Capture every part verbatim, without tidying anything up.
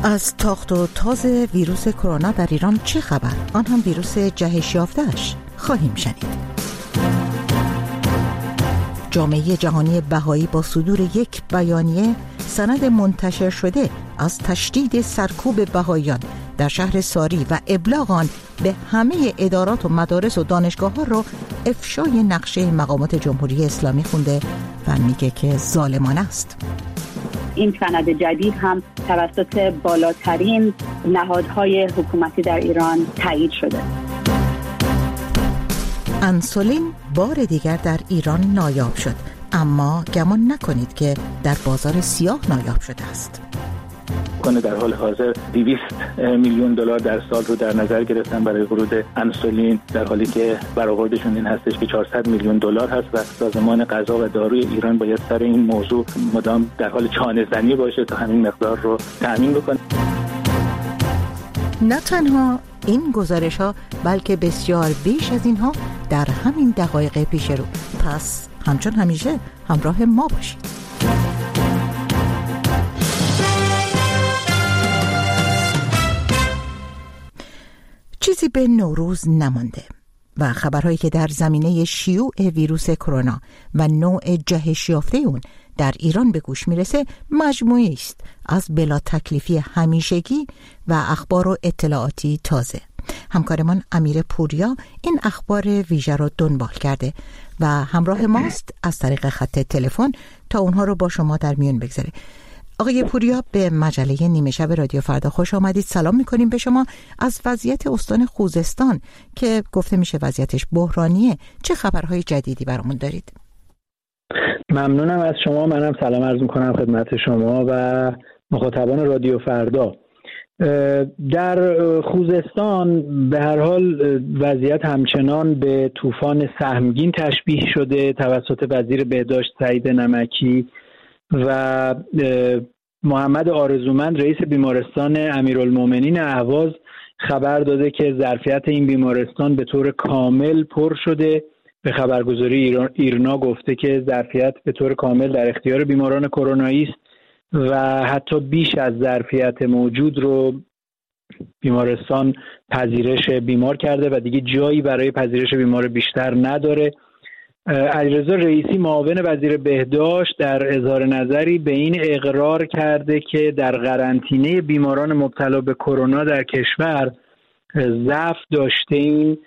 از تاخت و تاز ویروس کرونا در ایران چه خبر؟ آن هم ویروس جهش یافته‌اش خواهیم شنید. جامعه جهانی بهایی با صدور یک بیانیه سند منتشر شده از تشدید سرکوب بهاییان در شهر ساری و ابلاغ آن به همه ادارات و مدارس و دانشگاه‌ها را افشای نقشه مقامات جمهوری اسلامی خونده و میگه که ظالمانه است. این سند جدید هم توسط بالاترین نهادهای حکومتی در ایران تایید شده. انسولین بار دیگر در ایران نایاب شد، اما گمان نکنید که در بازار سیاه نایاب شده است. کنه در حال حاضر دویست میلیون دلار در سال رو در نظر گرفتن برای ورود انسولین، در حالی که برآوردشون این هستش که چهارصد میلیون دلار هست و سازمان غذا و داروی ایران باید سر این موضوع مدام در حال چانه زنی باشه تا همین مقدار رو تامین بکنه. نه تنها این گزارش ها بلکه بسیار بیش از اینها در همین دقایق پیش رو. پس همچون همیشه همراه ما باشید. چیزی به نوروز نمانده و خبرهایی که در زمینه شیوع ویروس کرونا و نوع جهش یافته اون در ایران به گوش میرسه مجموعی است از بلا تکلیفی همیشگی و اخبار و اطلاعاتی تازه. همکارمان امیر پوریا این اخبار ویژه را دنبال کرده و همراه ماست از طریق خط تلفن تا اونها رو با شما در میون بگذاره. آقای پوریا، به مجله نیمه شب رادیو فردا خوش آمدید. سلام میکنیم به شما. از وضعیت استان خوزستان که گفته میشه وضعیتش بحرانیه، چه خبرهای جدیدی برامون دارید؟ ممنونم از شما. منم سلام عرض میکنم خدمت شما و مخاطبان رادیو فردا. در خوزستان به هر حال وضعیت همچنان به طوفان سهمگین تشبیه شده توسط وزیر بهداشت سعید نمکی و محمد آرزومند رئیس بیمارستان امیرالمومنین اهواز خبر داده که ظرفیت این بیمارستان به طور کامل پر شده. به خبرگزاری ایرنا گفته که ظرفیت به طور کامل در اختیار بیماران کرونایی است و حتی بیش از ظرفیت موجود رو بیمارستان پذیرش بیمار کرده و دیگه جایی برای پذیرش بیمار بیشتر نداره. علیرضا رئیسی معاون وزیر بهداشت در اظهار نظری به این اقرار کرده که در قرنطینه بیماران مبتلا به کرونا در کشور ضعف داشتیم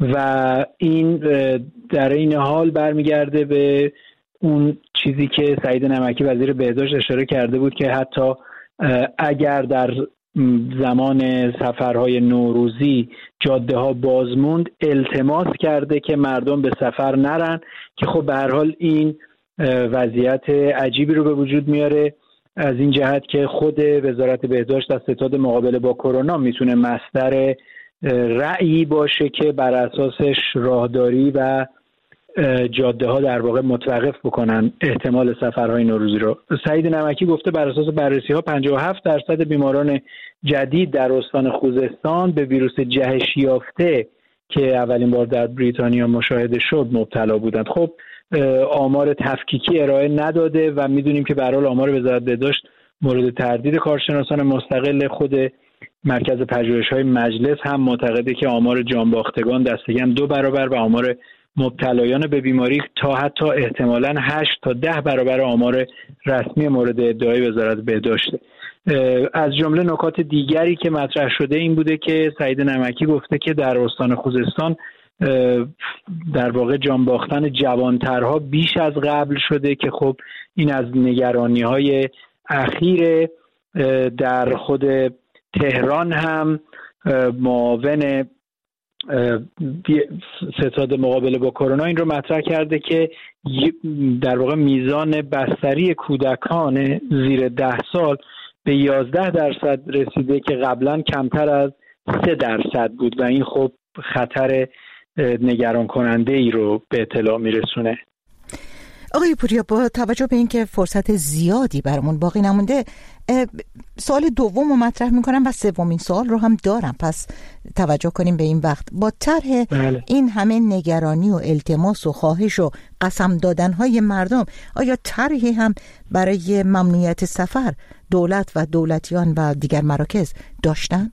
و این در این حال برمیگرده به اون چیزی که سعید نمکی وزیر بهداشت اشاره کرده بود که حتی اگر در زمان سفرهای نوروزی جاده ها بازموند التماس کرده که مردم به سفر نرن، که خب به هر حال این وضعیت عجیبی رو به وجود میاره از این جهت که خود وزارت بهداشت از ستاد مقابله با کرونا میتونه مصدر رأیی باشه که بر اساسش راهداری و جاده ها در واقع متوقف بکنن احتمال سفرهای نوروزی رو. سعید نمکی گفته بر اساس بررسی ها پنجاه و هفت درصد بیماران جدید در استان خوزستان به ویروس جهش یافته که اولین بار در بریتانیا مشاهده شد مبتلا بودند. خب آمار تفکیکی ارائه نداده و میدونیم که به هر حال آمار وزارت بهداشت مورد تردید کارشناسان مستقل. خود مرکز پژوهش‌های مجلس هم معتقده که آمار جانباختگان دستکم دو برابر و آمار مبتلایان به بیماری تا حتی احتمالاً هشت تا ده برابر آمار رسمی مورد ادعای وزارت بهداشت. از جمله نکات دیگری که مطرح شده این بوده که سعید نمکی گفته که در استان خوزستان در واقع جان باختن جوانترها بیش از قبل شده که خب این از نگرانی‌های اخیر. در خود تهران هم معاون ستاد مقابله با کرونا این رو مطرح کرده که در واقع میزان بستری کودکان زیر ده سال به یازده درصد رسیده که قبلا کمتر از سه درصد بود و این خب خطر نگران کننده ای رو به اطلاع میرسونه. آقای پوریا، با توجه به اینکه فرصت زیادی برامون باقی نمونده، سوال دوم رو مطرح میکنم و سومین سوال رو هم دارم، پس توجه کنیم به این وقت. با طرح بله. این همه نگرانی و التماس و خواهش و قسم دادنهای مردم، آیا طرحی هم برای ممنوعیت سفر دولت و دولتیان و دیگر مراکز داشتن؟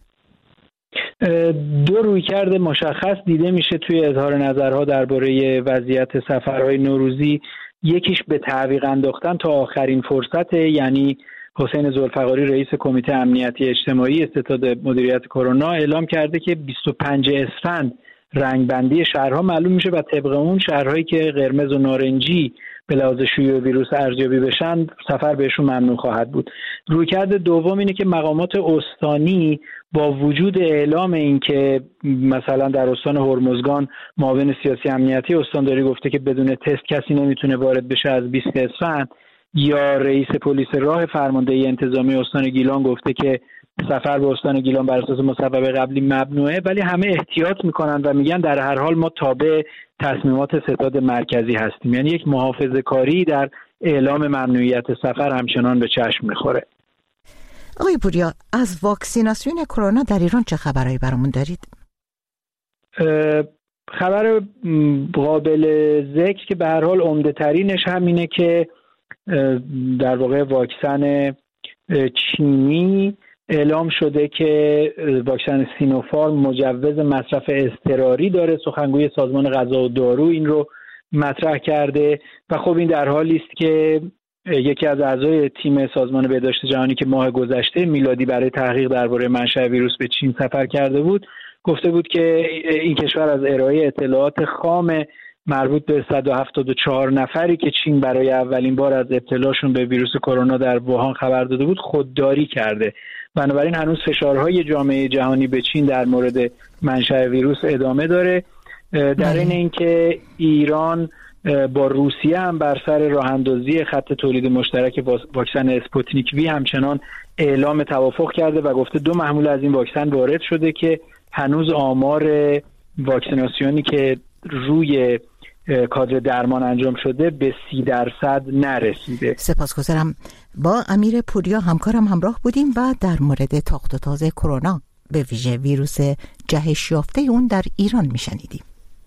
دو رویکرد مشخص دیده میشه توی اظهار نظرها درباره وضعیت سفرهای نوروزی. یکیش به تعویق انداختن تا آخرین فرصت، یعنی حسین ذوالفقاری رئیس کمیته امنیتی اجتماعی ستاد مدیریت کرونا اعلام کرده که بیست و پنجم اسفند رنگبندی شهرها معلوم میشه و طبق اون شهرهایی که قرمز و نارنجی به لحاظ شیوع ویروس ارزیابی بشن سفر بهشون ممنوع خواهد بود. رویکرد دوم اینه که مقامات استانی با وجود اعلام این که مثلا در استان هرمزگان معاون سیاسی امنیتی استانداری گفته که بدون تست کسی نمیتونه وارد بشه از بیست اسفند، یا رئیس پلیس راه فرماندهی انتظامی استان گیلان گفته که سفر به استان گیلان بر اساس مصوبه قبلی ممنوعه، ولی همه احتیاط میکنن و میگن در هر حال ما تابع تصمیمات ستاد مرکزی هستیم. یعنی یک محافظه‌کاری در اعلام ممنوعیت سفر همچنان به چشم میخوره. آقای پوریا، از واکسیناسیون کرونا در ایران چه خبرایی برامون دارید؟ خبر قابل ذکر که به هر حال عمده ترینش همینه که در واقع واکسن چینی اعلام شده که واکسن سینوفارم مجوز مصرف اضطراری داره. سخنگوی سازمان غذا و دارو این رو مطرح کرده و خب این در حالی است که یکی از اعضای تیم سازمان بهداشت جهانی که ماه گذشته میلادی برای تحقیق درباره منشأ ویروس به چین سفر کرده بود گفته بود که این کشور از ارائه اطلاعات خام مربوط به صد و هفتاد و چهار نفری که چین برای اولین بار از ابتلاشون به ویروس کرونا در ووهان خبر داده بود خودداری کرده. بنابراین هنوز فشارهای جامعه جهانی به چین در مورد منشأ ویروس ادامه داره. در این اینکه ایران با روسیه هم بر سر راه اندازی خط تولید مشترک واکسن اسپوتنیک وی همچنان اعلام توافق کرده و گفته دو محمول از این واکسن وارد شده که هنوز آمار واکسیناسیونی که روی کادر درمان انجام شده به سی درصد نرسیده. سپاسگزارم. با امیر پوریا همکارم همراه بودیم و در مورد تاخت و تاز کرونا به ویژه ویروس جهش یافته اون در ایران میشنیدیم.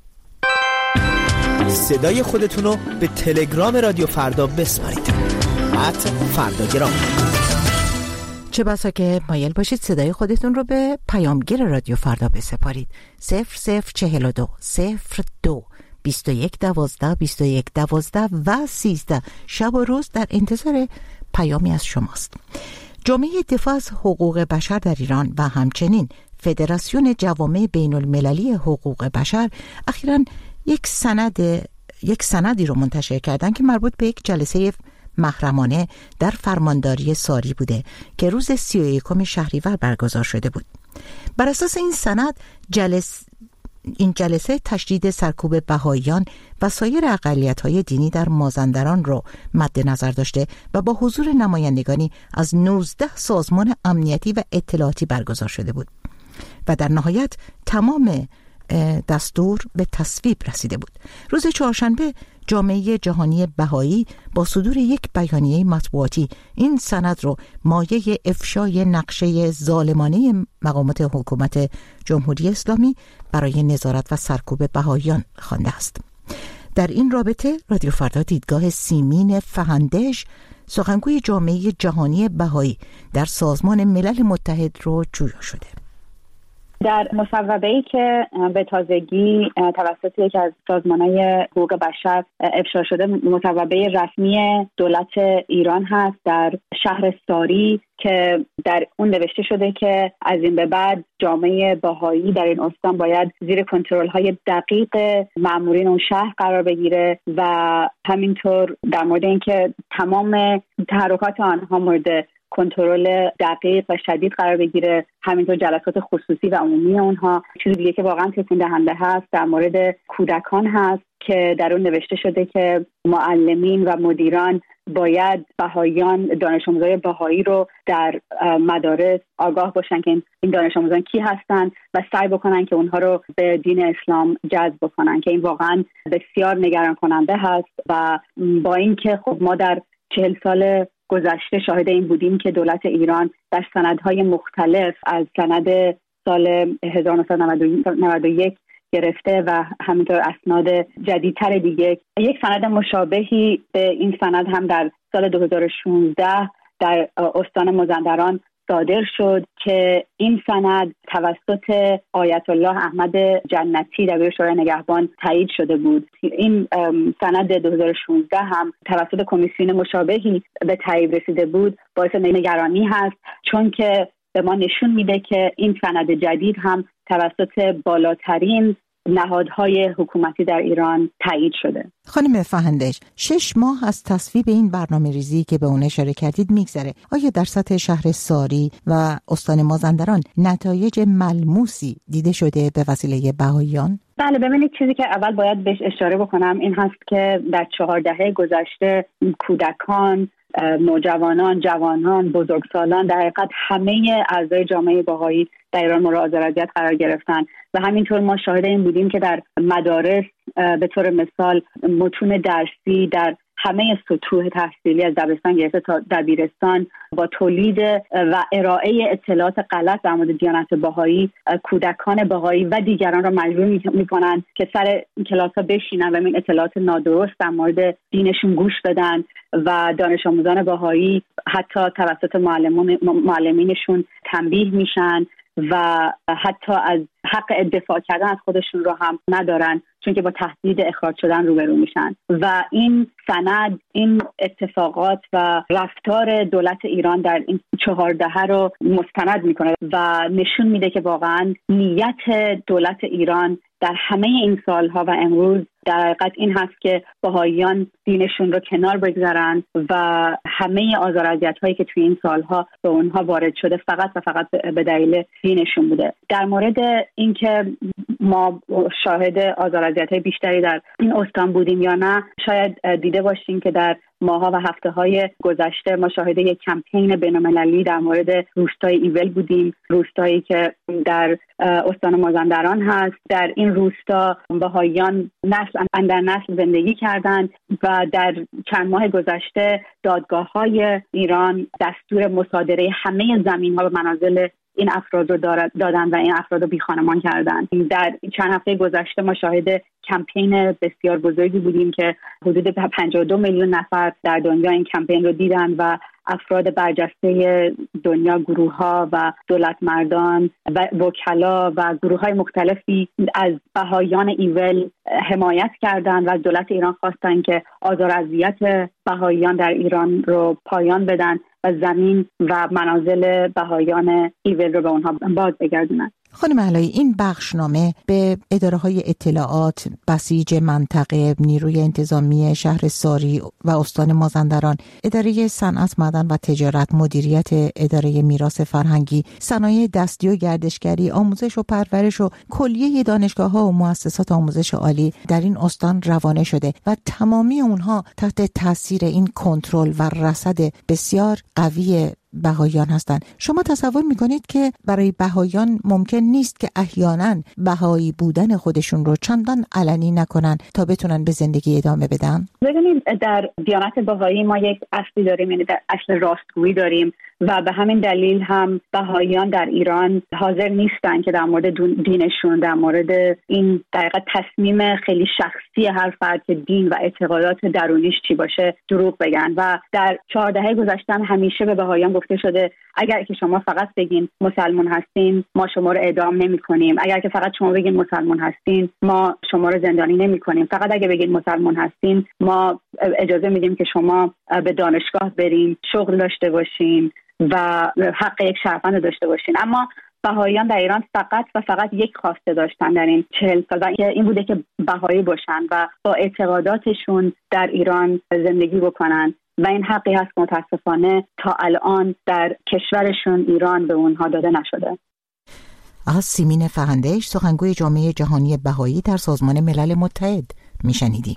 صدای خودتونو به تلگرام رادیو فردا بسپارید. ات فرداگرام. چه بسا که مایل باشید صدای خودتون رو به پیامگیر رادیو فردا بسپارید. صفر صفر چهل و دو صفر دو بیست و یک دوازده بیست و یک دوازده و سیزده. شب و روز در انتظار پیامی از شماست. جامعه دفاع از حقوق بشر در ایران و همچنین فدراسیون جوامع بین المللی حقوق بشر اخیراً یک سند یک سندی رو منتشر کردن که مربوط به یک جلسه محرمانه در فرمانداری ساری بوده که روز سی و یکم شهریور برگزار شده بود. بر اساس این سند جلسه این جلسه تشدید سرکوب بهائیان و سایر اقلیت‌های دینی در مازندران رو مد نظر داشته و با حضور نمایندگانی از نوزده سازمان امنیتی و اطلاعاتی برگزار شده بود و در نهایت تمام دستور به تصویب رسیده بود. روز چهارشنبه جامعه جهانی بهایی با صدور یک بیانیه مطبوعاتی این سند رو مایه افشای نقشه ظالمانه مقامات حکومت جمهوری اسلامی برای نظارت و سرکوب بهائیان خوانده است. در این رابطه رادیو فردا دیدگاه سیمین فهندش، سخنگوی جامعه جهانی بهایی در سازمان ملل متحد رو جویا شده. در مصوبه‌ای که به تازگی توسط یکی از سازمان‌های حقوق بشر افشا شده، مصوبه رسمی دولت ایران هست در شهر ساری که در اون نوشته شده که از این به بعد جامعه بهایی در این استان باید زیر کنترل‌های دقیق مامورین اون شهر قرار بگیره و همینطور در مورد اینکه تمام تحرکات آنها مورد کنترل دقیق و شدید قرار بگیره، همینطور جلسات خصوصی و عمومی اونها. چیزی دیگه که واقعا تکون دهنده هست در مورد کودکان هست که در اون نوشته شده که معلمین و مدیران باید بهاییان، دانش آموزای بهایی رو در مدارس آگاه باشن که این دانش آموزان کی هستن و سعی بکنن که اونها رو به دین اسلام جذب بکنن، که این واقعا بسیار نگران کننده هست. و با اینکه خب ما در چهل سال گذشته شاهد این بودیم که دولت ایران در سندهای مختلف از سند سال هزار و نهصد و نود و یک گرفته و همینطور اسناد جدیدتر دیگه، یک سند مشابهی به این سند هم در سال دو هزار و شانزده در استان مازندران صادر شد که این سند توسط آیت الله احمد جنتی دبیر شورای نگهبان تایید شده بود. این سند دو هزار و شانزده هم توسط کمیسیون مشابهی به تایید رسیده بود. باعث نگرانی هست چون که به ما نشون میده که این سند جدید هم توسط بالاترین نهادهای حکومتی در ایران تایید شده. خانم فهندش، شش ماه از تصویب این برنامه ریزی که به اون اشاره کردید میگذره. آیا در سطح شهر ساری و استان مازندران نتایج ملموسی دیده شده به وسیله بهاییان؟ بله، ببینید چیزی که اول باید بهش اشاره بکنم این هست که در چهار دهه گذشته کودکان، نوجوانان، جوانان، بزرگسالان، در حقیقت همه اعضای جامعه بهایی در ایران مورد آزار قرار گرفتن و همینطور ما شاهد این بودیم که در مدارس به طور مثال متون درسی در همه سطوح تحصیلی از دبستان گرفته تا دبیرستان با تولید و ارائه اطلاعات غلط در مورد دیانت بهایی کودکان بهایی و دیگران را مجبور می‌کنند که سر کلاس‌ها بشینن و این اطلاعات نادرست در مورد دینشون گوش بدن و دانش آموزان بهایی حتی توسط معلمون معلمینشون تنبیه میشن و حتی از حق دفاع کردن از خودشون رو هم ندارن چون که با تهدید اخراج شدن روبرو میشن. و این سند، این اتفاقات و رفتار دولت ایران در این چهار دهه رو مستند میکنه و نشون میده که واقعا نیت دولت ایران در همه این سالها و امروز در حقیقت این هست که بهاییان دینشون رو کنار بگذارن و همه آزار و اذیت‌هایی که توی این سالها به اونها وارد شده فقط و فقط به دلیل دینشون بوده. در مورد اینکه ما شاهد آزار و اذیت‌های بیشتری در این استان بودیم یا نه، شاید دیده باشیم که در ماها و هفته‌های گذشته ما شاهد یک کمپین بین‌المللی در مورد روستای ایول بودیم، روستایی که در استان مازندران هست. در این روستا بهاییان نسل اندر نسل زندگی کردند و در چند ماه گذشته دادگاه‌های ایران دستور مصادره همه زمین‌ها به منازل این افراد رو دادن و این افراد رو بی خانمان کردن. در چند هفته گذشته ما شاهد کمپین بسیار بزرگی بودیم که حدود پنجاه و دو میلیون نفر در دنیا این کمپین رو دیدن و افراد برجسته دنیا، گروه‌ها و دولتمردان و وکلا و گروه‌های مختلفی از بهاییان ایول حمایت کردند و از دولت ایران خواستن که آزار و اذیت بهاییان در ایران رو پایان بدن و زمین و منازل بهاییان ایول رو به اونها باز بگردونن. خانم علایی، این بخشنامه به اداره‌های اطلاعات، بسیج منطقه، نیروی انتظامی شهر ساری و استان مازندران، اداره صنعت، معدن و تجارت، مدیریت اداره میراث فرهنگی، صنایع دستی و گردشگری، آموزش و پرورش و کلیه دانشگاه‌ها و مؤسسات آموزش عالی در این استان روانه شده و تمامی اونها تحت تاثیر این کنترل و رصد بسیار قوی بهاییان هستند. شما تصور میکنید که برای بهاییان ممکن نیست که احیانا بهایی بودن خودشون رو چندان علنی نکنن تا بتونن به زندگی ادامه بدن؟ ببینید، در دیانت بهایی ما یک اصلی داریم، یعنی در اصل راستگویی داریم و به همین دلیل هم بهاییان در ایران حاضر نیستن که در مورد دینشون، در مورد این در حقیقت تصمیم خیلی شخصی هر فرد که دین و اعتقادات درونیش چی باشه دروغ بگن. و در چهار دهه گذشته همیشه به بهاییان گفته شده اگر که شما فقط بگین مسلمان هستین ما شما رو اعدام نمی‌کنیم، اگر که فقط شما بگین مسلمان هستین ما شما رو زندانی نمی‌کنیم، فقط اگه بگین مسلمان هستین ما اجازه میدیم که شما به دانشگاه برین، شغل داشته باشین و حق یک شهروند داشته باشین. اما بهاییان در ایران فقط و فقط یک خواسته داشتن در این چهل سال و این بوده که بهایی باشن و با اعتقاداتشون در ایران زندگی بکنن و این حقی هست که متاسفانه تا الان در کشورشون ایران به اونها داده نشده. از سیمین فغندش، سخنگوی جامعه جهانی بهایی در سازمان ملل متحد میشنیدیم.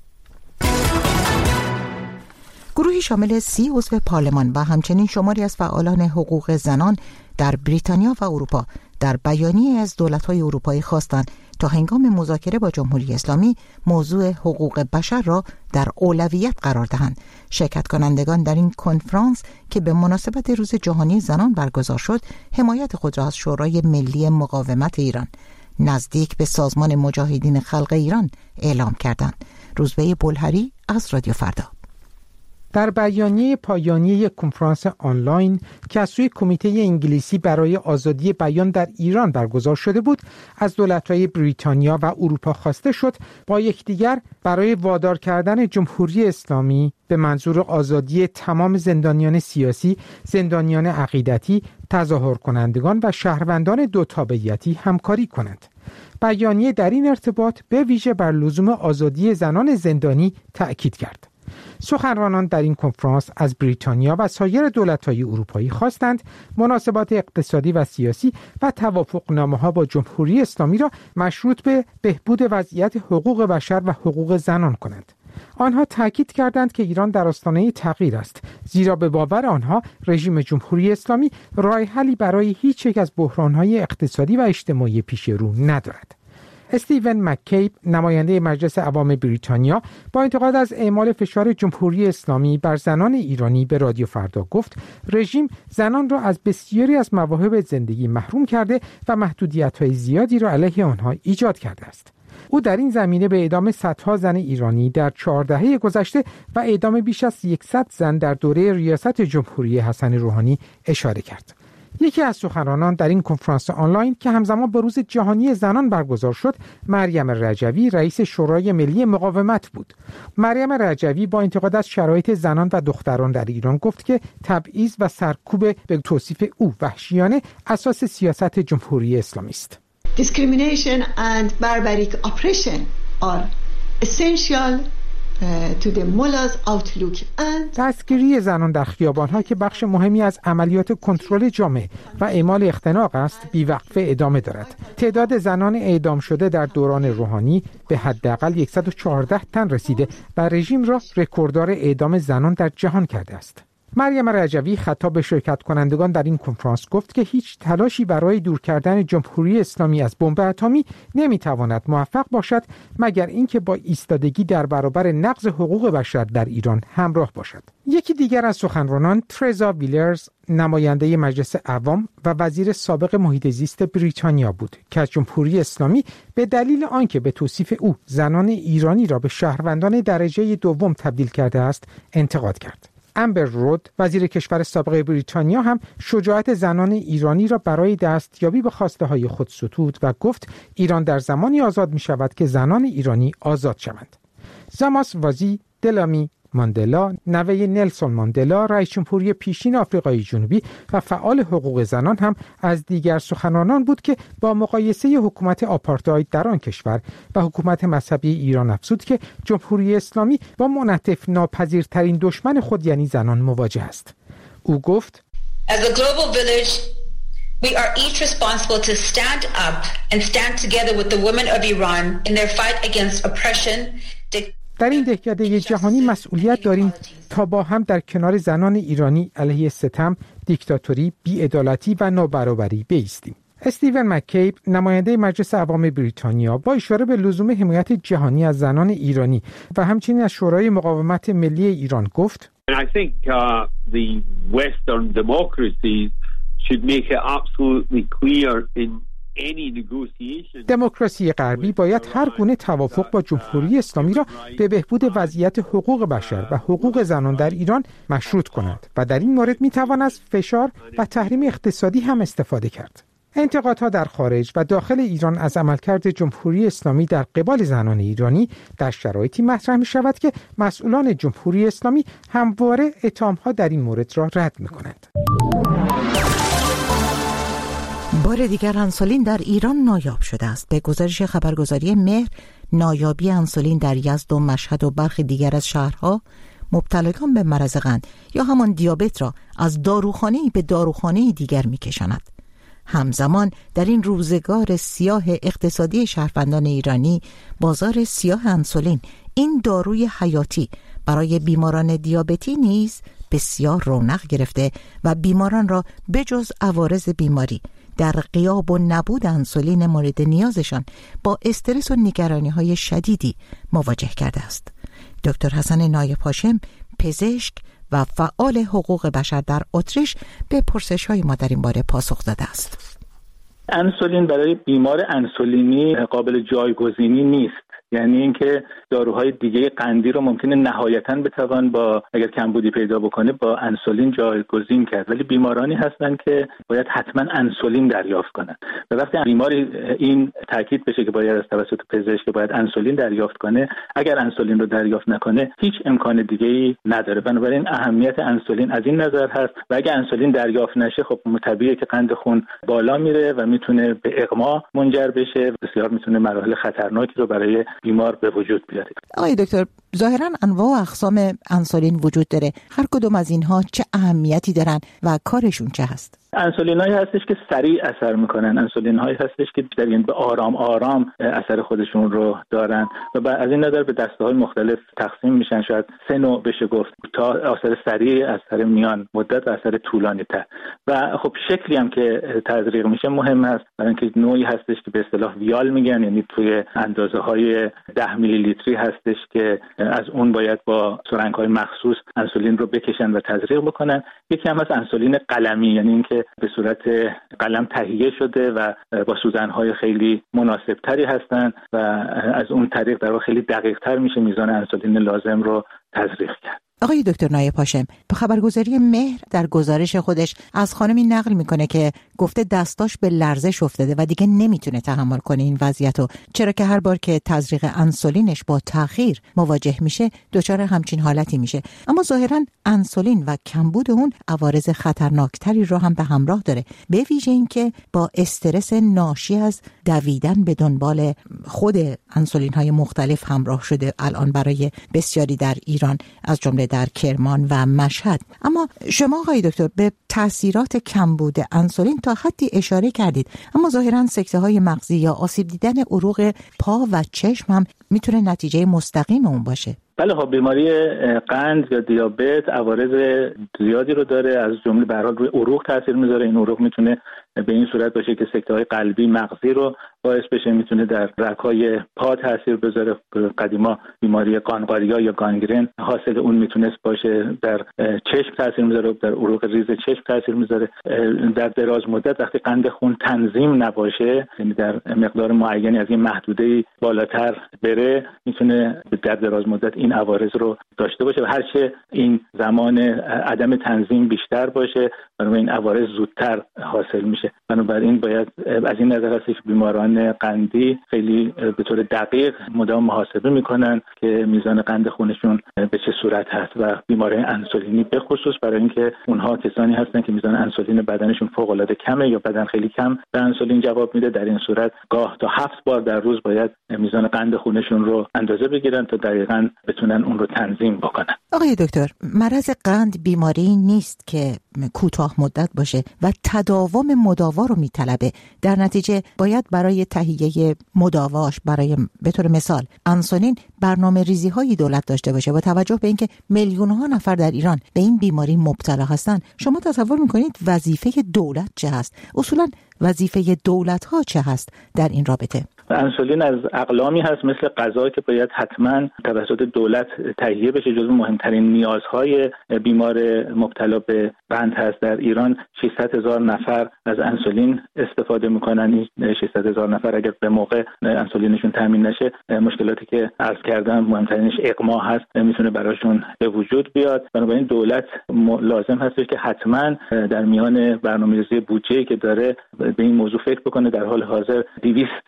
گروهی شامل سی عضو پارلمان و همچنین شماری از فعالان حقوق زنان در بریتانیا و اروپا در بیانیه از دولت‌های اروپایی خواستند تا هنگام مذاکره با جمهوری اسلامی موضوع حقوق بشر را در اولویت قرار دهند. شرکت کنندگان در این کنفرانس که به مناسبت روز جهانی زنان برگزار شد، حمایت خود را از شورای ملی مقاومت ایران نزدیک به سازمان مجاهدین خلق ایران اعلام کردند. روزبه بلهری از رادیو فردا. در بیانیه پایانی یک کنفرانس آنلاین که از سوی کمیته انگلیسی برای آزادی بیان در ایران برگزار شده بود، از دولت‌های بریتانیا و اروپا خواسته شد با یکدیگر برای وادار کردن جمهوری اسلامی به منظور آزادی تمام زندانیان سیاسی، زندانیان عقیدتی، تظاهر کنندگان و شهروندان دو تابعیتی همکاری کنند. بیانیه در این ارتباط به ویژه بر لزوم آزادی زنان زندانی تأکید کرد. سخنرانان در این کنفرانس از بریتانیا و سایر دولت‌های اروپایی خواستند مناسبات اقتصادی و سیاسی و توافقنامه‌ها با جمهوری اسلامی را مشروط به بهبود وضعیت حقوق بشر و حقوق زنان کنند. آنها تاکید کردند که ایران در آستانه تغییر است، زیرا به باور آنها رژیم جمهوری اسلامی راه حلی برای هیچ یک از بحران‌های اقتصادی و اجتماعی پیش رو ندارد. استیون مککیب، نماینده مجلس عوام بریتانیا، با انتقاد از اعمال فشار جمهوری اسلامی بر زنان ایرانی به رادیو فردا گفت رژیم زنان را از بسیاری از مواهب زندگی محروم کرده و محدودیت‌های زیادی را علیه آنها ایجاد کرده است. او در این زمینه به اعدام صدها زن ایرانی در چهار دهه گذشته و اعدام بیش از صد زن در دوره ریاست جمهوری حسن روحانی اشاره کرد. یکی از سخنرانان در این کنفرانس آنلاین که همزمان با روز جهانی زنان برگزار شد، مریم رجوی، رئیس شورای ملی مقاومت بود. مریم رجوی با انتقاد از شرایط زنان و دختران در ایران گفت که تبعیض و سرکوب به توصیف او وحشیانه اساس سیاست جمهوری اسلامی است. Discrimination and barbaric oppression are essential to the mullah's outlook and دستگیری زنان در خیابان‌ها که بخش مهمی از عملیات کنترل جامعه و اعمال اختناق است، بی‌وقفه ادامه دارد. تعداد زنان اعدام شده در دوران روحانی به حداقل صد و چهارده تن رسیده و رژیم را رکورددار اعدام زنان در جهان کرده است. مریم رجوی خطاب به شرکت کنندگان در این کنفرانس گفت که هیچ تلاشی برای دور کردن جمهوری اسلامی از بمب اتمی نمیتواند موفق باشد مگر اینکه با ایستادگی در برابر نقض حقوق بشر در ایران همراه باشد. یکی دیگر از سخنرانان ترزا ویلرز، نماینده مجلس عوام و وزیر سابق محیط زیست بریتانیا بود که از جمهوری اسلامی به دلیل آنکه به توصیف او زنان ایرانی را به شهروندان درجه دوم تبدیل کرده است انتقاد کرد. امبر رود، وزیر کشور سابق بریتانیا، هم شجاعت زنان ایرانی را برای دستیابی به خواسته های خود ستود و گفت ایران در زمانی آزاد می شود که زنان ایرانی آزاد شوند. زاماس وازی دلامی ماندلا، نوه نلسون ماندلا، رئیس جمهوری پیشین آفریقای جنوبی و فعال حقوق زنان، هم از دیگر سخنرانان بود که با مقایسه حکومت آپارتاید در آن کشور و حکومت مذهبی ایران افزود که جمهوری اسلامی با منعطف ناپذیرترین دشمن خود یعنی زنان مواجه است. او گفت As a global village, we are each responsible to stand up and stand together with the women of Iran in their fight against oppression. در این دهکده جهانی مسئولیت داریم تا با هم در کنار زنان ایرانی علیه ستم، دیکتاتوری، بی‌عدالتی و نابرابری بایستیم. استیون مککیب، نماینده مجلس عوام بریتانیا، با اشاره به لزوم حمایت جهانی از زنان ایرانی و همچنین از شورای مقاومت ملی ایران گفت And I think uh, the Western democracies should make it absolutely clear in دموکراسی غربی باید هر گونه توافق با جمهوری اسلامی را به بهبود وضعیت حقوق بشر و حقوق زنان در ایران مشروط کند و در این مورد میتوان از فشار و تحریم اقتصادی هم استفاده کرد. انتقادها در خارج و داخل ایران از عملکرد جمهوری اسلامی در قبال زنان ایرانی در شرایطی مطرح می شود که مسئولان جمهوری اسلامی همواره اتهام‌ها در این مورد را رد می کنند. بار دیگر انسولین در ایران نایاب شده است. به گزارش خبرگزاری مهر، نایابی انسولین در یزد و مشهد و برخی دیگر از شهرها مبتلایان به مرض قند یا همان دیابت را از داروخانه‌ای به داروخانه دیگر می‌کشاند. همزمان در این روزگار سیاه اقتصادی شهروندان ایرانی، بازار سیاه انسولین، این داروی حیاتی برای بیماران دیابتی نیز بسیار رونق گرفته و بیماران را بجز عوارض بیماری در غیاب و نبود انسولین مورد نیازشان با استرس و نگرانی‌های شدیدی مواجه کرده است. دکتر حسن نایب هاشم، پزشک و فعال حقوق بشر در اتریش، به پرسش‌های ما در این باره پاسخ داده است. انسولین برای بیمار انسولینی قابل جایگزینی نیست. یعنی اینکه داروهای دیگه قندی رو ممکنه نهایتاً بتوان با اگر کمبودی پیدا بکنه با انسولین جایگزین کرد، ولی بیمارانی هستن که باید حتما انسولین دریافت کنن و وقتی بیماری این تاکید بشه که باید از توسط پزشک باید انسولین دریافت کنه، اگر انسولین رو دریافت نکنه هیچ امکان دیگه‌ای نداره. بنابراین اهمیت انسولین از این نظر هست و اگر انسولین دریافت نشه خب طبیعیه که قند خون بالا میره و میتونه به اغما منجر بشه، بسیار میتونه مراحل خطرناکی رو برای بیمار به وجود بیاره. آقای دکتر، ظاهراً انواع و اقسام انسولین وجود داره. هر کدوم از اینها چه اهمیتی دارن و کارشون چه هست؟ انسولینایی هستش که سریع اثر میکنن، انسولینایی هستش که در این به آرام آرام اثر خودشون رو دارن و از این نظر به دسته‌های مختلف تقسیم میشن. شاید سه نوع بشه گفت، تا اثر سریع، اثر میان مدت و اثر طولانی تر. و خب شکلی هم که تزریق میشه مهم است، برای اینکه نوعی هستش که به اصطلاح ویال میگن، یعنی توی اندازه‌های ده میلی لیتری هستش که از اون باید با سرنگ‌های مخصوص انسولین رو بکشن و تزریق بکنن. یکی هم هست انسولین قلمی، یعنی اینکه به صورت قلم تهیه شده و با سوزن‌های خیلی مناسبتری هستن و از اون طریق در واقع خیلی دقیق‌تر میشه میزان انسولین لازم رو تزریق کرد. آقای دکتر نایب هاشم، به خبرگزاری مهر در گزارش خودش از خانمی نقل میکنه که گفته دستاش به لرزش افتاده و دیگه نمیتونه تحمل کنه این وضعیت رو، چرا که هر بار که تزریق انسولینش با تأخیر مواجه میشه دچار همچین حالتی میشه. اما ظاهراً انسولین و کمبود اون عوارض خطرناکتری رو هم به همراه داره، به ویژه اینکه با استرس ناشی از دویدن به دنبال خود انسولین های مختلف همراه شده الان برای بسیاری در ایران، از جمله در کرمان و مشهد. اما شما آقای دکتر به تاثیرات کمبود انسولین تا حدی اشاره کردید، اما ظاهراً سکته‌های مغزی یا آسیب دیدن عروق پا و چشم هم میتونه نتیجه مستقیم اون باشه. بله، خب بیماری قند یا دیابت عوارض زیادی رو داره، از جمله به هر حال روی عروق تاثیر میذاره. این عروق میتونه به این صورت باشه که سکته‌های قلبی مغزی رو باعث بشه، میتونه در رگ‌های پا تاثیر بذاره. قدیما بیماری قانقاریا یا گانگرن حاصل اون میتونست باشه. در چشم تاثیر میذاره، در عروق ریز چشم تاثیر میذاره. در دراز مدت وقتی قند خون تنظیم نباشه، یعنی در مقدار معینی از این محدوده بالاتر بره، میتونه در دراز مدت این عوارض رو داشته باشه و هرچه این زمان عدم تنظیم بیشتر باشه، بنابراین این عوارض زودتر حاصل میشه. بنابراین باید از این نظر هست که بیماران قندی خیلی به طور دقیق مدام محاسبه میکنن که میزان قند خونشون به چه صورت هست و بیماران انسولینی به خصوص، برای اینکه اونها کسانی هستن که میزان انسولین بدنشون فوق العاده کمه یا بدن خیلی کم به انسولین جواب میده. در این صورت گاه تا هفت بار در روز باید میزان قند خونشون رو اندازه بگیرن تا دقیقاً بتونن اون رو تنظیم بکنن. آقای دکتر، مرض قند بیماری نیست که کوتاه مدت باشه و تداوم مداوا رو میطلبه. در نتیجه باید برای تهیه مداواش، برای به طور مثال انسولین، برنامه ریزی های دولت داشته باشه. با توجه به اینکه میلیون ها نفر در ایران به این بیماری مبتلا هستن، شما تصور میکنید وظیفه دولت چه هست؟ اصولا وظیفه دولت ها چه هست در این رابطه؟ انسولین از اقلامی هست مثل غذا که باید حتما توسط دولت تهیه بشه، جزو مهمترین نیازهای بیمار مبتلا به قند هست. در ایران ششصد هزار نفر از انسولین استفاده میکنن. این ششصد هزار نفر اگر به موقع انسولینشون تامین نشه، مشکلاتی که عرض کردم مهمترینش اغما هست، میتونه براشون به وجود بیاد. بنابراین دولت لازم هستش که حتما در میان برنامه‌ریزی بودجه‌ای که داره به این موضوع فکر بکنه. در حال حاضر دویست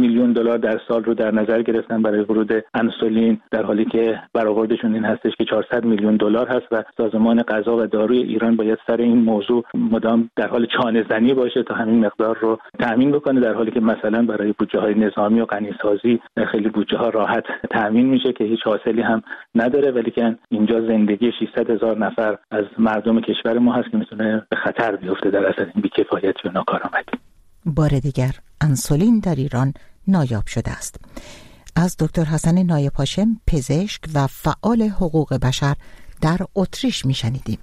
میلیون دلار در سال رو در نظر گرفتن برای ورود انسولین، در حالی که برآوردشون این هستش که چهارصد میلیون دلار هست و سازمان غذا و داروی ایران باید سر این موضوع مدام در حال چانه زنی باشه تا همین مقدار رو تامین بکنه، در حالی که مثلا برای بودجه‌های نظامی و غنیسازی خیلی بودجه‌ها راحت تامین میشه که هیچ حاصلی هم نداره، ولی که اینجا زندگی ششصد هزار نفر از مردم کشور ما هست که میتونه به خطر بیفته در اثر این بی‌کفایتی و ناکارآمدی. بار دیگر انسولین در ایران نایاب شده است. از دکتر حسن نایب هاشم، پزشک و فعال حقوق بشر در اتریش میشنیدیم.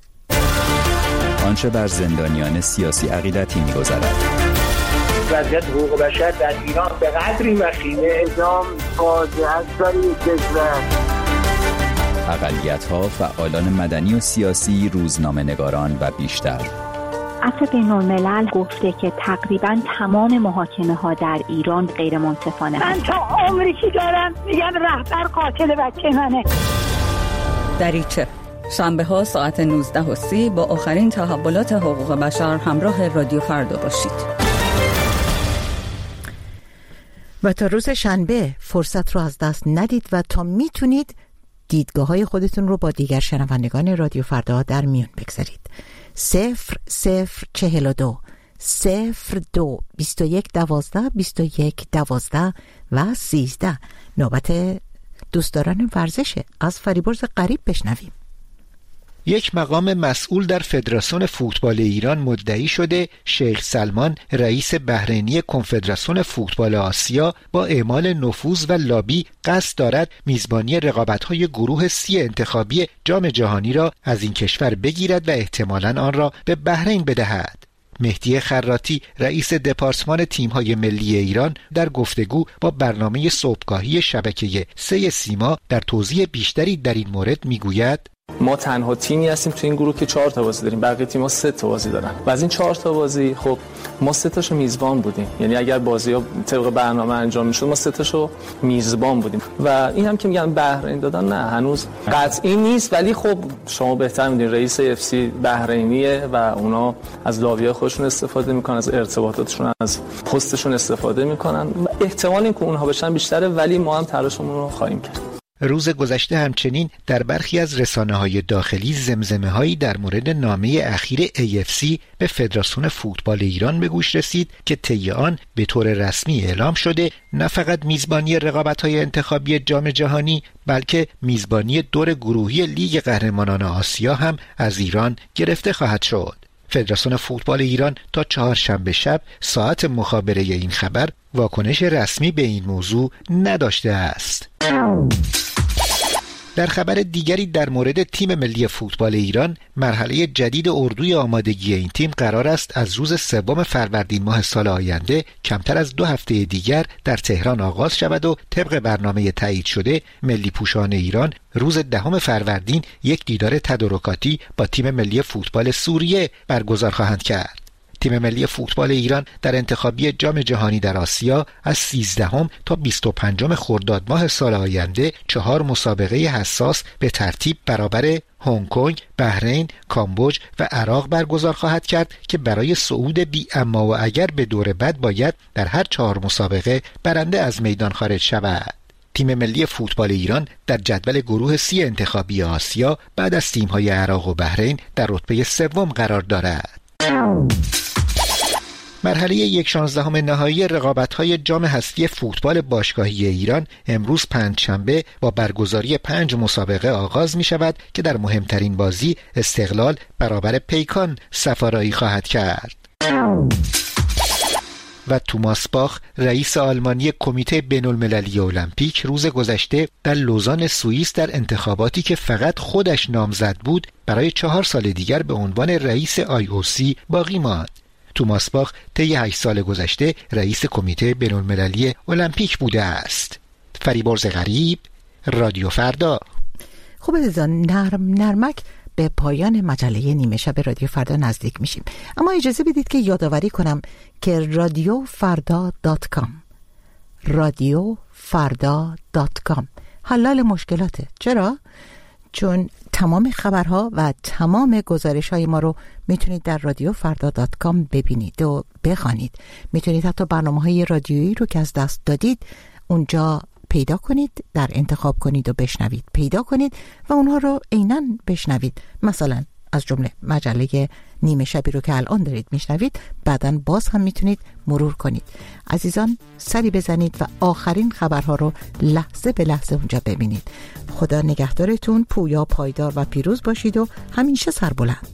آنچه بر زندانیان سیاسی عقیدتی می‌گذرد. وضعیت حقوق بشر در ایران به قدری وخیمه، اعدام فاجعه است برای کشور. اقلیت‌ها، فعالان مدنی و سیاسی، روزنامه‌نگاران و بیشتر. عفو بین‌الملل گفته که تقریباً تمام محاکمه ها در ایران غیر منصفانه. من تا عمری که دارم میگم رهبر قاتل بچه منه. دریچه شنبه ها ساعت نوزده و سی با آخرین تحولات حقوق بشر همراه رادیو فردا باشید. و تا روز شنبه فرصت رو از دست ندید و تا میتونید دیدگاه های خودتون رو با دیگر شنوندگان رادیو فردا در میون بگذارید. صفر صفر چهل و دو صفر دو بیست و یک دوازده بیست و یک دوازده و سیزده. نوبت دوستداران ورزشه. از فریبرز غریب بشنویم. یک مقام مسئول در فدراسیون فوتبال ایران مدعی شده شیخ سلمان رئیس بحرینی کنفدراسیون فوتبال آسیا با اعمال نفوذ و لابی قصد دارد میزبانی رقابت‌های گروه سی انتخابی جام جهانی را از این کشور بگیرد و احتمالاً آن را به بحرین بدهد. مهدی خراتی رئیس دپارتمان تیم‌های ملی ایران در گفتگو با برنامه صبحگاهی شبکه سه سیما در توضیح بیشتری در این مورد میگوید ما تنها تیمی هستیم تو این گروه که چهار تا بازی داریم، بقیه تیم‌ها سه تا بازی دارن و از این چهار تا بازی خب ما سه تاشو میزبان بودیم، یعنی اگر بازی‌ها طبق برنامه انجام میشد ما سه تاشو میزبان بودیم و این هم که میگن بحرین دادن، نه هنوز قطعی نیست، ولی خب شما بهتر میدونید رئیس اف سی بحرینیه و اونا از لاوی‌های خودشون استفاده میکنن، از ارتباطاتشون، از پستشون استفاده میکنن. احتمال اینکه اونها بشن بیشتره، ولی ما هم تلاشمون رو خواهیم کرد. روز گذشته همچنین در برخی از رسانه‌های داخلی زمزمه‌هایی در مورد نامه اخیر ای اف سی به فدراسیون فوتبال ایران به گوش رسید که طی آن به طور رسمی اعلام شده نه فقط میزبانی رقابت‌های انتخابی جام جهانی بلکه میزبانی دور گروهی لیگ قهرمانان آسیا هم از ایران گرفته خواهد شد. فدراسیون فوتبال ایران تا چهارشنبه شب ساعت مخابره این خبر واکنش رسمی به این موضوع نداشته است. در خبر دیگری در مورد تیم ملی فوتبال ایران، مرحله جدید اردوی آمادگی این تیم قرار است از روز سوم فروردین ماه سال آینده کمتر از دو هفته دیگر در تهران آغاز شود و طبق برنامه تایید شده ملی پوشان ایران روز دهم فروردین یک دیدار تدارکاتی با تیم ملی فوتبال سوریه برگزار خواهند کرد. تیم ملی فوتبال ایران در انتخابی جام جهانی در آسیا از سیزدهم تا بیست و پنجم خرداد ماه سال آینده چهار مسابقه حساس به ترتیب برابر هنگ کنگ، بحرین، کامبوج و عراق برگزار خواهد کرد که برای صعود بی اما و اگر به دور بعد باید در هر چهار مسابقه برنده از میدان خارج شود. تیم ملی فوتبال ایران در جدول گروه سی انتخابی آسیا بعد از تیم‌های عراق و بحرین در رتبه سوم قرار دارد. مرحله یک شانزدهم نهایی رقابت‌های جام هستی فوتبال باشگاهی ایران امروز پنجشنبه با برگزاری پنج مسابقه آغاز می شود که در مهمترین بازی استقلال برابر پیکان سفارایی خواهد کرد. و توماس باخ رئیس آلمانی کمیته بین‌المللی المپیک روز گذشته در لوزان سوئیس در انتخاباتی که فقط خودش نامزد بود برای چهار سال دیگر به عنوان رئیس آی او سی باقی ماند. توماس باخ طی هشت سال گذشته رئیس کمیته بین‌المللی المپیک بوده است. فریبرز غریب، رادیو فردا. خوب عزیزان، نرم نرمک به پایان مجله نیمه شب رادیو فردا نزدیک میشیم، اما اجازه بدید که یادآوری کنم که رادیو فردا دات کام رادیو فردا دات کام حلال مشکلاته. چرا؟ چون تمام خبرها و تمام گزارش های ما رو میتونید در رادیو فردا دات کام ببینید و بخوانید. میتونید حتی برنامه های رادیویی رو که از دست دادید اونجا پیدا کنید، در انتخاب کنید و بشنوید، پیدا کنید و اونها رو عیناً بشنوید. مثلا از جمله مجله نیمه شبی رو که الان دارید میشنوید بعداً باز هم میتونید مرور کنید. عزیزان سری بزنید و آخرین خبرها رو لحظه به لحظه اونجا ببینید. خدا نگهدارتون، پویا، پایدار و پیروز باشید و همیشه سربلند.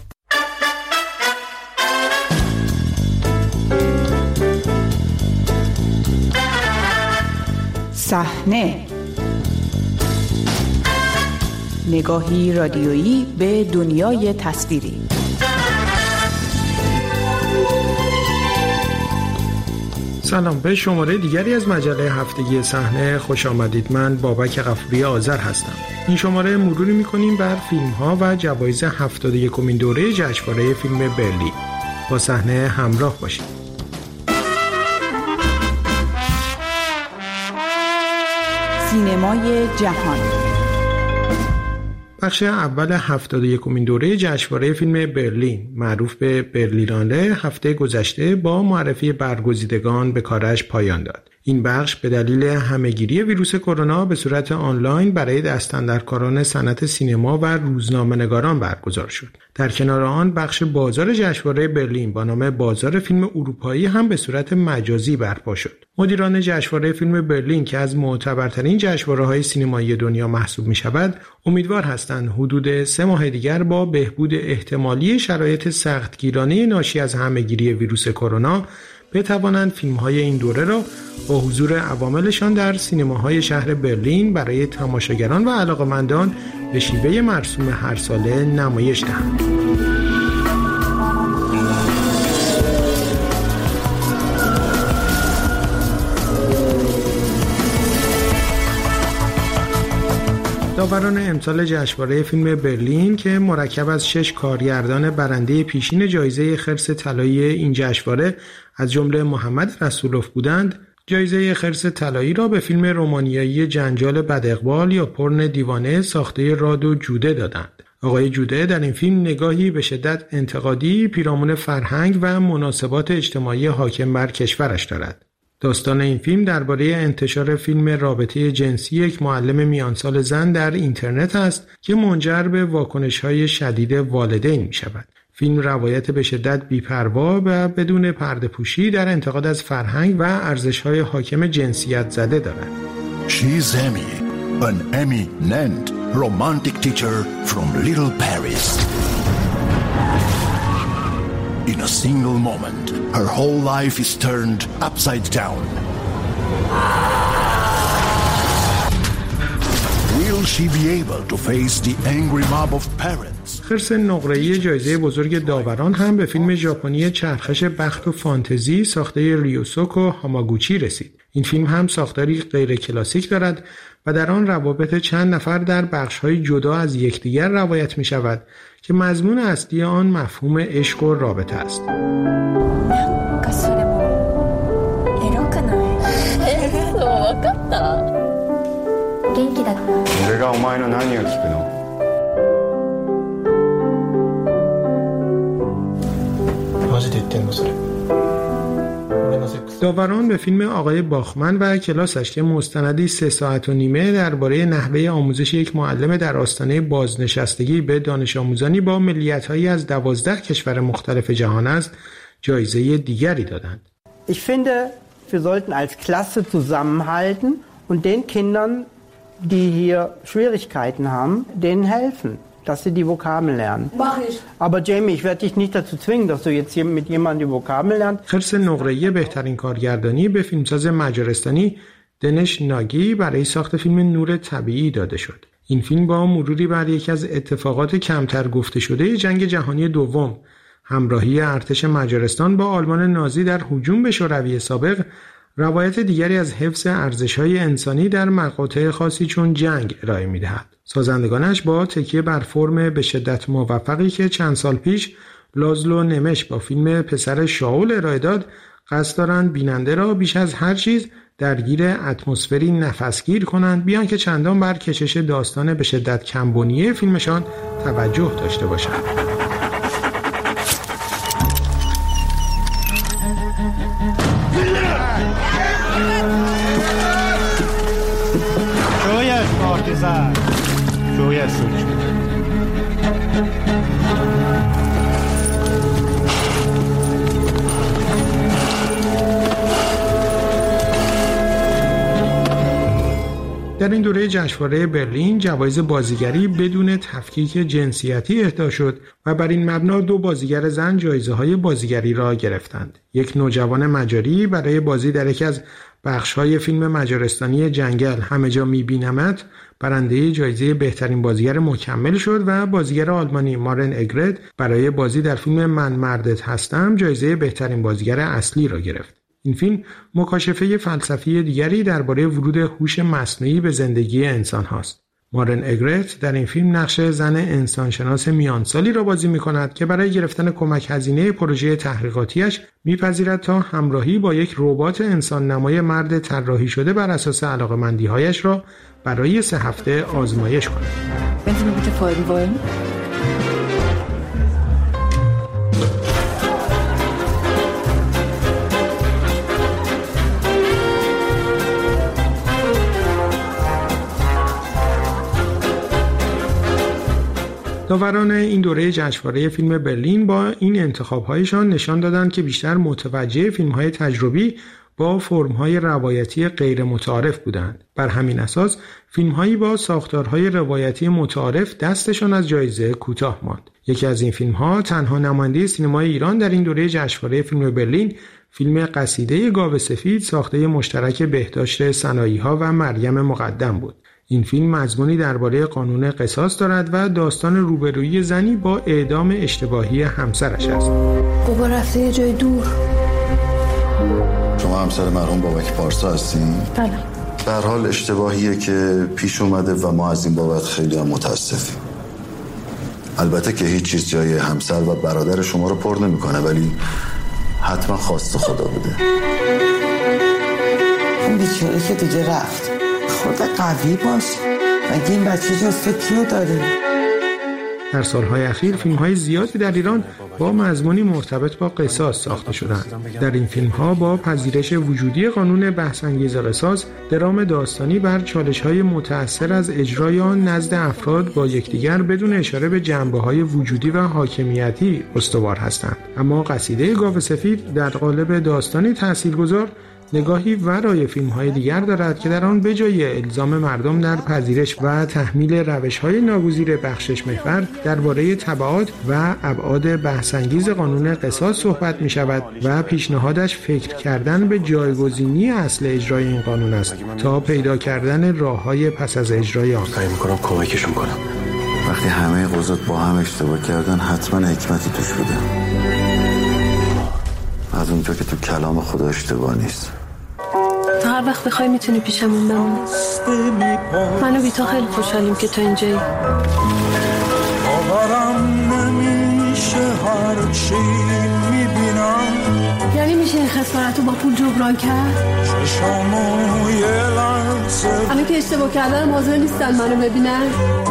صحنه، نگاهی رادیویی به دنیای تصویری. سلام، به شماره دیگری از مجله هفتگی صحنه خوش آمدید. من بابک غفوری آذر هستم. این شماره مروری می‌کنیم بر فیلم‌ها و جوایز هفتاد و یکمین دوره جشنواره فیلم برلین. با صحنه همراه باشید. سینمای جهان. بخش اول هفتاد و یکمین دوره جشنواره فیلم برلین معروف به برلیناله هفته گذشته با معرفی برگزیدگان به کارش پایان داد. این بخش به دلیل همهگیری ویروس کرونا به صورت آنلاین برای دستاندرکاران صنعت سینما و روزنامه‌نگاران برگزار شد. در کنار آن بخش بازار جشنواره برلین با نام بازار فیلم اروپایی هم به صورت مجازی برپا شد. مدیران جشنواره فیلم برلین که از معتبرترین جشنواره‌های سینمایی دنیا محسوب می‌شود، امیدوار هستند حدود سه ماه دیگر با بهبود احتمالی شرایط سختگیرانه ناشی از همهگیری ویروس کرونا بتوانند فیلم‌های این دوره را با حضور عواملشان در سینماهای شهر برلین برای تماشاگران و علاقه‌مندان به شیوه مرسوم هر ساله نمایش دهند. داوران امسال جشنواره فیلم برلین که مرکب از شش کارگردان برنده پیشین جایزه خرس طلایی این جشنواره از جمله محمد رسولوف بودند، جایزه خرس طلایی را به فیلم رومانیایی جنجال بداقبال یا پرن دیوانه ساخته راد و جوده دادند. آقای جوده در این فیلم نگاهی به شدت انتقادی پیرامون فرهنگ و مناسبات اجتماعی حاکم بر کشورش دارد. داستان این فیلم درباره انتشار فیلم رابطه جنسی یک معلم میانسال زن در اینترنت است که منجر به واکنش‌های شدید والدین می‌شود. فیلم روایت به شدت بی‌پروا و بدون پرده‌پوشی در انتقاد از فرهنگ و ارزش‌های حاکم جنسیت زده دارد. She's Emmy, an eminent romantic teacher from Little Paris. In a single moment, her whole life is turned upside down. Will she be able to face the angry mob of parents? خرس نقره‌ای جایزه بزرگ داوران هم به فیلم ژاپنی چرخش بخت و فانتزی ساخته ریوسوکو هاماگوچی رسید. این فیلم هم ساختاری غیر کلاسیک دارد و در آن روابط چند نفر در بخش‌های جدا از یکدیگر روایت می‌شود که مضمون اصلی آن مفهوم عشق و رابطه است. داوران به فیلم آقای باخمن و کلاسش که مستندی سه ساعت و نیمه درباره نحوه آموزش یک معلم در آستانه بازنشستگی به دانش آموزانی با ملیت‌هایی از دوازده کشور مختلف جهان است، جایزه دیگری دادند. Ich finde, wir sollten als Klasse zusammenhalten und den Kindern, die hier Schwierigkeiten haben, denen helfen, dass sie die Vokabeln lernen. Mach ich. Aber Jamie, ich werde dich nicht dazu zwingen, dass du jetzt hier mit jemandem die Vokabeln lernst. خرس نقره‌ای بهترین کارگردانی به فیلمساز مجارستانی دنش ناگی برای ساخت فیلم نور طبیعی داده شد. این فیلم با مروری بر یکی از اتفاقات کمتر گفته شده جنگ جهانی دوم، همراهی ارتش مجارستان با آلمان نازی در هجوم به شوروی سابق، روایت دیگری از حفظ ارزش‌های انسانی در مقاطع خاصی چون جنگ ارائه می‌دهد. سازندگانش با تکیه بر فرم به شدت موفقی که چند سال پیش لازلو نمش با فیلم پسر شاول ارائه داد، قصد دارند بیننده را بیش از هر چیز درگیر اتمسفری نفسگیر کنند بیان که چندان بر کشش داستان به شدت کمبنی فیلمشان توجه داشته باشند. شویش پارتیزن شویش سوچ در این دوره جشنواره برلین جوایز بازیگری بدون تفکیک جنسیتی اهدا شد و بر این مبنا دو بازیگر زن جایزه‌های بازیگری را گرفتند. یک نوجوان مجاری برای بازی در یکی از بخش‌های فیلم مجارستانی جنگل همه جا می‌بینمت برنده جایزه بهترین بازیگر مکمل شد و بازیگر آلمانی مارن اگرت برای بازی در فیلم من مردت هستم جایزه بهترین بازیگر اصلی را گرفت. این فیلم مکاشفه فلسفی دیگری درباره ورود هوش مصنوعی به زندگی انسان هاست. مارن اگرت در این فیلم نقش زن انسانشناس میانسالی را بازی می‌کند که برای گرفتن کمک هزینه پروژه تحقیقاتیش می‌پذیرد تا همراهی با یک ربات انسان نمای مرد طراحی شده بر اساس علاقه‌مندی‌هایش را برای سه هفته آزمایش کند. داوران این دوره جشنواره فیلم برلین با این انتخاب‌هایشان نشان دادند که بیشتر متوجه فیلم‌های تجربی با فرم‌های روایتی غیر متعارف بودند. بر همین اساس فیلم‌هایی با ساختارهای روایتی متعارف دستشان از جایزه کوتاه ماند. یکی از این فیلم‌ها تنها نماینده سینمای ایران در این دوره جشنواره فیلم برلین فیلم قصیده گاو سفید ساخته مشترک بهداشت صنایع‌ها و مریم مقدم بود. این فیلم مضمونی درباره قانون قصاص دارد و داستان روبرویی زنی با اعدام اشتباهی همسرش است. بابا رفته یه جای دور. شما همسر مرحوم بابک پارسا هستین؟ بله. به هر حال اشتباهیه که پیش اومده و ما از این بابت خیلی هم متاسفیم. البته که هیچ چیز جای همسر و برادر شما رو پر نمی‌کنه، ولی حتما خواست خدا بوده. اون بیچاره که دیگه رفت. خدا قوی باش. مگه این بچه جز تو کیو داره؟ در سالهای اخیر فیلم‌های زیادی در ایران با مضمونی مرتبط با قصاص ساخته شدند. در این فیلم‌ها با پذیرش وجودی قانون بحث‌انگیز قصاص، درام داستانی بر چالش‌های متأثر از اجرای آن نزد افراد با یکدیگر بدون اشاره به جنبه‌های وجودی و حاکمیتی استوار هستند. اما قصیده گاو سفید در قالب داستانی تاثیرگذار نگاهی ورای فیلم‌های دیگر دارد که در آن بجای الزام مردم در پذیرش و تحمیل روش‌های ناگزیر بخشش محور درباره تبعات و ابعاد بحث‌انگیز قانون قصاص صحبت می‌شود و پیشنهادش فکر کردن به جایگزینی اصل اجرای این قانون است تا پیدا کردن راه‌های پس از اجرای آن. سعی می‌کنم کمکشون کنم. وقتی همه قضات با هم اشتباه کردن حتما حکمتی توش بوده. از اونجا که تو کلام خدا اشتباه نیست. تا هر وقت بخوای میتونی پیشمون بمونی. منو بی تو خیلی خوشحالیم که تو اینجایی. باورم نمیشه هر چی میبینم. یعنی میشه این خسارتو با پول جبران کرد؟ همه که اشتباه کردن حاضر نیستن منو ببینن.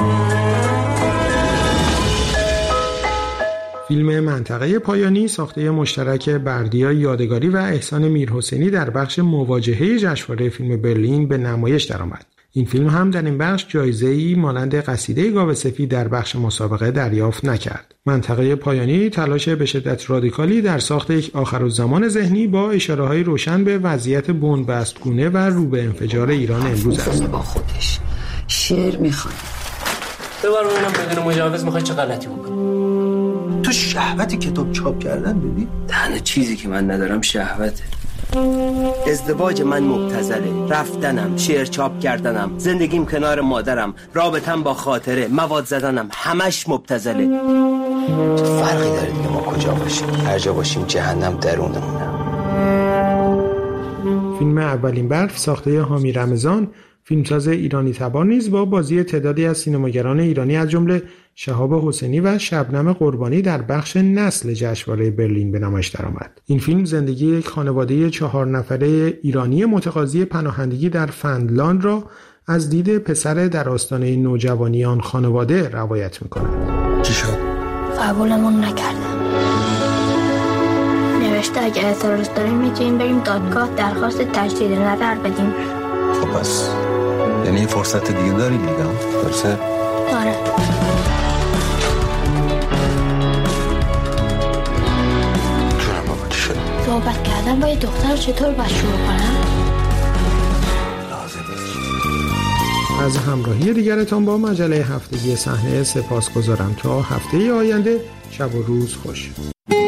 فیلم منطقه پایانی ساخته مشترک بردیا یادگاری و احسان میرحسینی در بخش مواجهه جشنواره فیلم برلین به نمایش درآمد. این فیلم هم در این بخش جایزه‌ای مانند قصیده گاو سفید در بخش مسابقه دریافت نکرد. منطقه پایانی تلاش به شدت رادیکالی در ساخت یک آخرالزمان ذهنی با اشاره‌های روشن به وضعیت بنبستگونه و رو به انفجار ایران امروز است. با خودش شعر می‌خواد. ببر ببینم بدون مجوز می‌خوای چه غلطی بکنی؟ تو شهوتی کتاب چاپ کردن ببین؟ تنها چیزی که من ندارم شهوته. ازدواج من مبتذله، رفتنم، شعر چاپ کردنم، زندگیم کنار مادرم، رابطم با خاطره، مواد زدنم، همش مبتذله. چه فرقی داره دیگه ما کجا باشیم؟ هر جا باشیم جهنم درونمونه. فیلم اولین برف ساخته حامی رمضان فیلمساز ایرانی تبار نیز با بازی تعدادی از سینماگران ایرانی از جمله شهاب حسینی و شبنم قربانی در بخش نسل جشنواره برلین به نمایش درآمد. این فیلم زندگی یک خانواده چهار نفره ایرانی متقاضی پناهندگی در فنلاند را از دید پسر در آستانه نوجوانی آن خانواده روایت می‌کند. چی شد؟ قبولمون نکردن. نوشته اگه اعتراض داریم میتونیم بریم دادگاه درخواست تجدید نظر بدیم. خب پس یعنی فرصت دیگه داریم دیگه، درسته؟ آره. جونم بابا چی شد؟ صحبت کردن با یه دختر چطور باید شروع کنم؟ از همراهی دیگرتان با مجله هفتگی صحنه سپاس گذارم. تا هفته آینده شب و روز خوش.